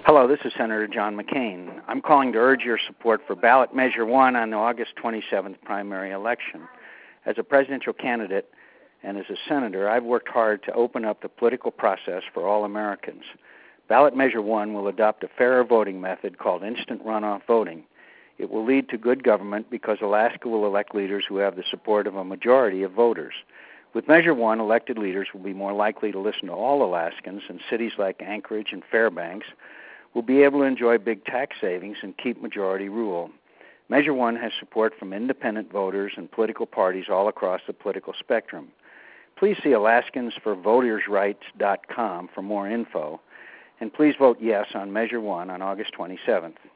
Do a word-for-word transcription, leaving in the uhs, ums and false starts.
Hello, this is Senator John McCain. I'm calling to urge your support for ballot measure one on the August twenty-seventh primary election. As a presidential candidate and as a senator, I've worked hard to open up the political process for all Americans. Ballot measure one will adopt a fairer voting method called instant runoff voting. It will lead to good government because Alaska will elect leaders who have the support of a majority of voters. With Measure one, elected leaders will be more likely to listen to all Alaskans, and cities like Anchorage and Fairbanks will be able to enjoy big tax savings and keep majority rule. Measure one has support from independent voters and political parties all across the political spectrum. Please see Alaskans for Voters Rights dot com for more info, and please vote yes on Measure one on August twenty-seventh.